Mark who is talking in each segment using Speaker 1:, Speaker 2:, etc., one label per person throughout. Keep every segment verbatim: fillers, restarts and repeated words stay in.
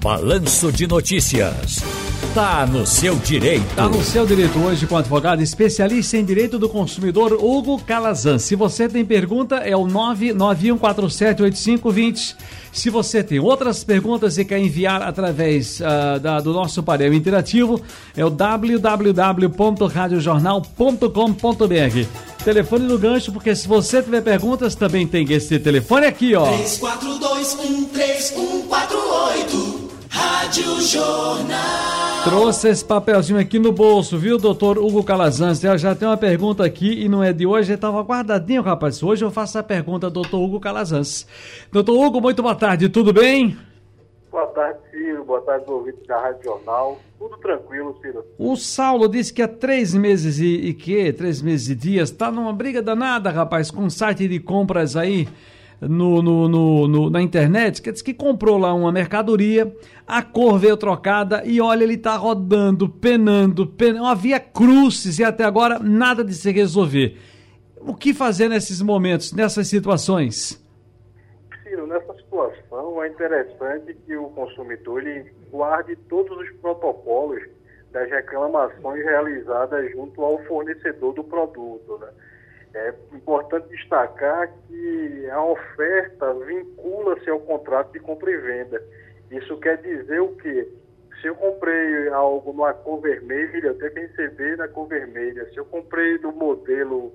Speaker 1: Balanço de Notícias. Tá no seu direito.
Speaker 2: Tá no seu direito hoje com o advogado especialista em direito do consumidor, Hugo Calazans. Se você tem pergunta, é o nove nove um quatro sete oito cinco dois zero. Se você tem outras perguntas e quer enviar através uh, da, do nosso painel interativo, é o w w w ponto rádio jornal ponto com ponto b r. Telefone no gancho, porque se você tiver perguntas, também tem esse telefone aqui, ó.
Speaker 3: três quatro dois um três um quatro oito, Rádio Jornal.
Speaker 2: Trouxe esse papelzinho aqui no bolso, viu, doutor Hugo Calazans? Eu já tenho uma pergunta aqui e não é de hoje, estava guardadinho, rapaz. Hoje eu faço a pergunta, doutor Hugo Calazans. Doutor Hugo, muito boa tarde, tudo bem?
Speaker 4: Boa tarde, Ciro. Boa tarde, ouvintes da Rádio Jornal. Tudo tranquilo, Ciro.
Speaker 2: O Saulo disse que há três meses e, e que? Três meses e dias, tá numa briga danada, rapaz, com um site de compras aí no, no, no, no, na internet, que disse que comprou lá uma mercadoria, a cor veio trocada e olha, ele tá rodando, penando, penando, uma via crucis e até agora nada de se resolver. O que fazer nesses momentos, nessas situações?
Speaker 4: Ciro, nessa situação é interessante que o consumidor ele guarde todos os protocolos das reclamações realizadas junto ao fornecedor do produto, né? É importante destacar que a oferta vincula-se ao contrato de compra e venda. Isso quer dizer o quê? Se eu comprei algo numa cor vermelha, eu tenho que receber na cor vermelha. Se eu comprei do modelo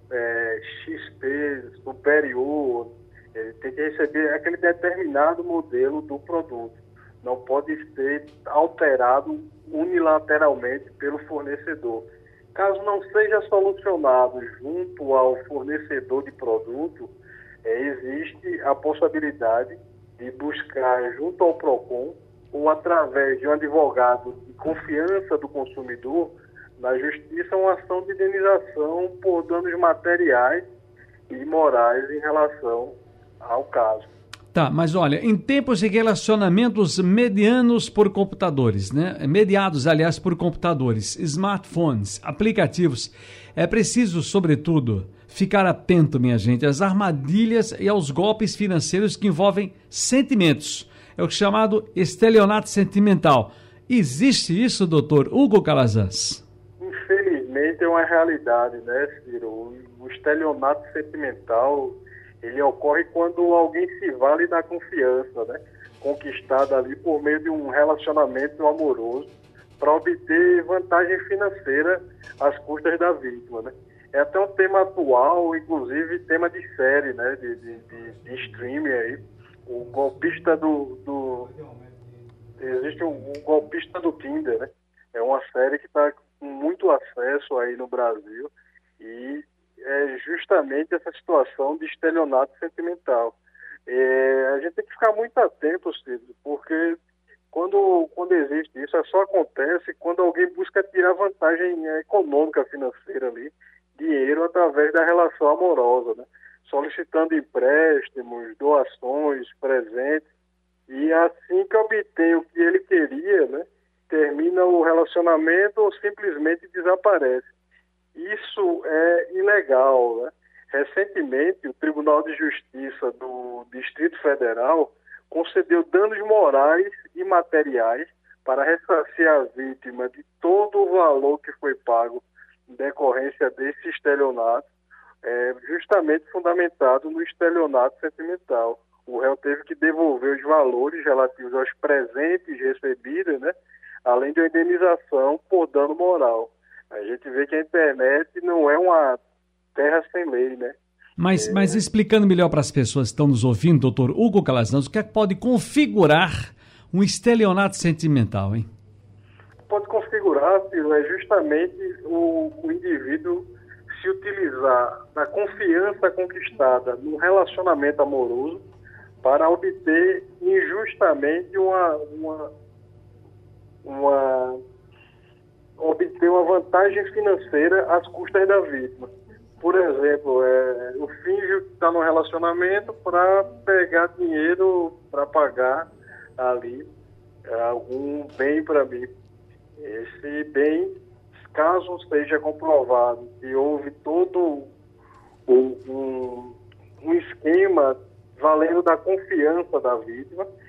Speaker 4: é, X P superior, ele tem que receber aquele determinado modelo do produto. Não pode ser alterado unilateralmente pelo fornecedor. Caso não seja solucionado junto ao fornecedor de produto, é, existe a possibilidade de buscar junto ao PROCON ou através de um advogado de confiança do consumidor na justiça uma ação de indenização por danos materiais e morais em relação ao caso.
Speaker 2: Tá, mas olha, em tempos de relacionamentos medianos por computadores, né? Mediados, aliás, por computadores, smartphones, aplicativos, é preciso, sobretudo, ficar atento, minha gente, às armadilhas e aos golpes financeiros que envolvem sentimentos. É o chamado estelionato sentimental. Existe isso, doutor Hugo Calazans?
Speaker 4: Infelizmente é uma realidade, né, Ciro? O estelionato sentimental, ele ocorre quando alguém se vale da confiança, né, conquistada ali por meio de um relacionamento amoroso para obter vantagem financeira às custas da vítima, né? É até um tema atual, inclusive tema de série, né, de, de, de, de streaming aí. O golpista do, do... Existe um, um golpista do Tinder, né? É uma série que está com muito acesso aí no Brasil e é justamente essa situação de estelionato sentimental. É, a gente tem que ficar muito atento, Cid, porque quando, quando existe isso, só acontece quando alguém busca tirar vantagem econômica, financeira ali, dinheiro através da relação amorosa, né? Solicitando empréstimos, doações, presentes, e assim que obtém o que ele queria, né, termina o relacionamento ou simplesmente desaparece. Isso é ilegal, né? Recentemente, o Tribunal de Justiça do Distrito Federal concedeu danos morais e materiais para ressarcir a vítima de todo o valor que foi pago em decorrência desse estelionato, é, justamente fundamentado no estelionato sentimental. O réu teve que devolver os valores relativos aos presentes recebidos, né, além de uma indenização por dano moral. A gente vê que a internet não é uma terra sem lei, né?
Speaker 2: Mas,
Speaker 4: é...
Speaker 2: mas explicando melhor para as pessoas que estão nos ouvindo, doutor Hugo Calazans, o que é que pode configurar um estelionato sentimental, hein?
Speaker 4: Pode configurar, Ciro, é justamente o, o indivíduo se utilizar da confiança conquistada no relacionamento amoroso para obter injustamente uma, uma, uma obter uma vantagem financeira às custas da vítima. Por exemplo, é, eu finjo que está no relacionamento para pegar dinheiro para pagar ali é, algum bem para mim. Esse bem, caso seja comprovado que houve todo um, um esquema valendo da confiança da vítima,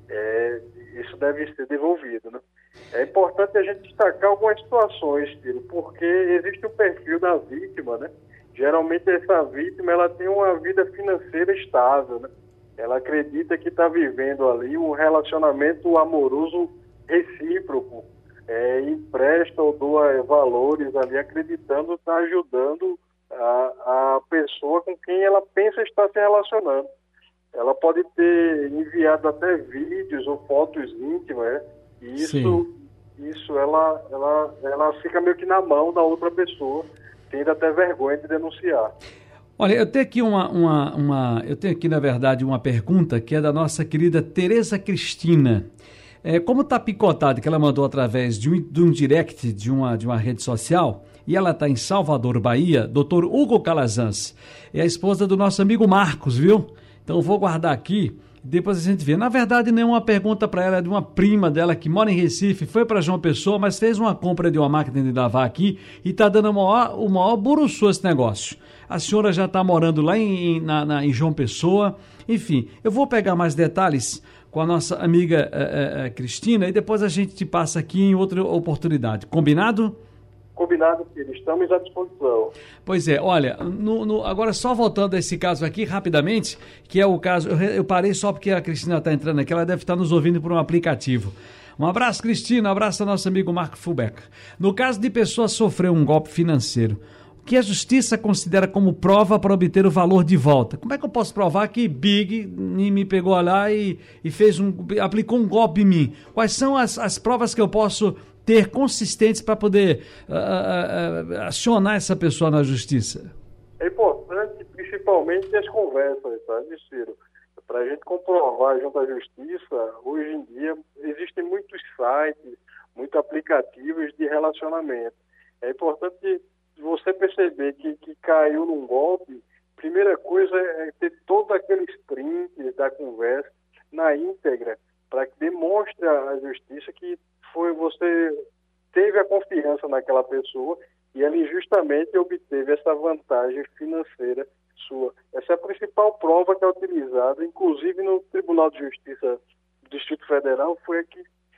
Speaker 4: é, isso deve ser devolvido, né? É importante a gente destacar algumas situações, Ciro, porque existe o perfil da vítima, né? Geralmente essa vítima, ela tem uma vida financeira estável, né? Ela acredita que está vivendo ali um relacionamento amoroso recíproco, é, empresta ou doa valores ali, acreditando estar ajudando a, a pessoa com quem ela pensa estar se relacionando. Ela pode ter enviado até vídeos ou fotos íntimas, né? E isso, isso ela, ela, ela fica meio que na mão da outra pessoa, tendo até vergonha de denunciar.
Speaker 2: Olha, eu tenho aqui uma, uma, uma, eu tenho aqui, na verdade, uma pergunta que é da nossa querida Tereza Cristina. É, como está picotado, que ela mandou através de um, de um direct de uma, de uma rede social, e ela está em Salvador, Bahia, doutor Hugo Calazans, é a esposa do nosso amigo Marcos, viu? Então eu vou guardar aqui, depois a gente vê. Na verdade, não é uma pergunta para ela, é de uma prima dela que mora em Recife, foi para João Pessoa, mas fez uma compra de uma máquina de lavar aqui e está dando o maior, o maior buruçu esse negócio. A senhora já está morando lá em, na, na, em João Pessoa. Enfim, eu vou pegar mais detalhes com a nossa amiga uh, uh, Cristina e depois a gente te passa aqui em outra oportunidade. Combinado?
Speaker 4: Combinado, filho. Estamos à disposição.
Speaker 2: Pois é, olha, no, no, agora só voltando a esse caso aqui rapidamente, que é o caso, eu, eu parei só porque a Cristina está entrando aqui, ela deve estar nos ouvindo por um aplicativo. Um abraço, Cristina, um abraço ao nosso amigo Marco Fulbeck. No caso de pessoa sofrer um golpe financeiro, o que a justiça considera como prova para obter o valor de volta? Como é que eu posso provar que Big me pegou lá e, e fez um, aplicou um golpe em mim? Quais são as, as provas que eu posso ter consistentes para poder uh, uh, uh, acionar essa pessoa na justiça?
Speaker 4: É importante, principalmente, as conversas, sabe, Ciro? Para a gente comprovar junto à justiça, hoje em dia existem muitos sites, muitos aplicativos de relacionamento. É importante você perceber que, que caiu num golpe. Primeira coisa é ter todos aqueles prints da conversa na íntegra, para que demonstre à justiça que foi, você teve a confiança naquela pessoa e ela injustamente obteve essa vantagem financeira sua. Essa é a principal prova que é utilizada, inclusive no Tribunal de Justiça do Distrito Federal, foi a que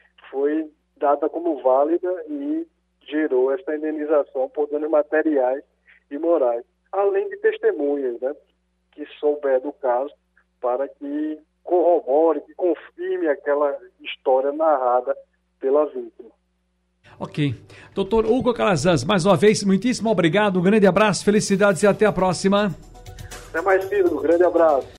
Speaker 4: foi dada como válida e gerou essa indenização por danos materiais e morais, além de testemunhas, né, que souber do caso, para que corrobore, que confirme aquela história narrada pela vítima.
Speaker 2: Ok. Doutor Hugo Calazans, mais uma vez, muitíssimo obrigado, um grande abraço, felicidades e até a próxima.
Speaker 4: Até mais, filho, um grande abraço.